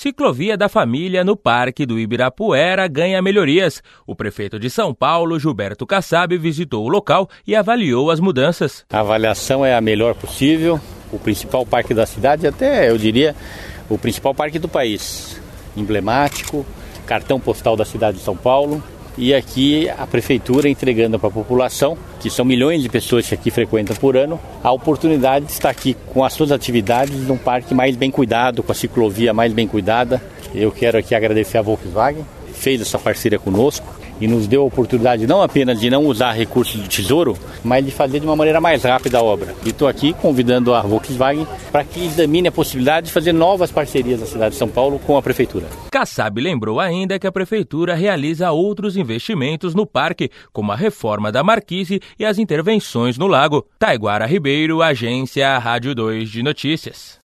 Ciclovia da Família no Parque do Ibirapuera ganha melhorias. O prefeito de São Paulo, Gilberto Kassab, visitou o local e avaliou as mudanças. A avaliação é a melhor possível. O principal parque da cidade, até eu diria, o principal parque do país. Emblemático, cartão postal da cidade de São Paulo. E aqui a prefeitura entregando para a população, que são milhões de pessoas que aqui frequentam por ano, a oportunidade de estar aqui com as suas atividades num parque mais bem cuidado, com a ciclovia mais bem cuidada. Eu quero aqui agradecer a Volkswagen, que fez essa parceria conosco e nos deu a oportunidade não apenas de não usar recursos do Tesouro, mas de fazer de uma maneira mais rápida a obra. E estou aqui convidando a Volkswagen para que examine a possibilidade de fazer novas parcerias na cidade de São Paulo com a prefeitura. Kassab lembrou ainda que a prefeitura realiza outros investimentos no parque, como a reforma da marquise e as intervenções no lago. Taiguara Ribeiro, Agência Rádio 2 de Notícias.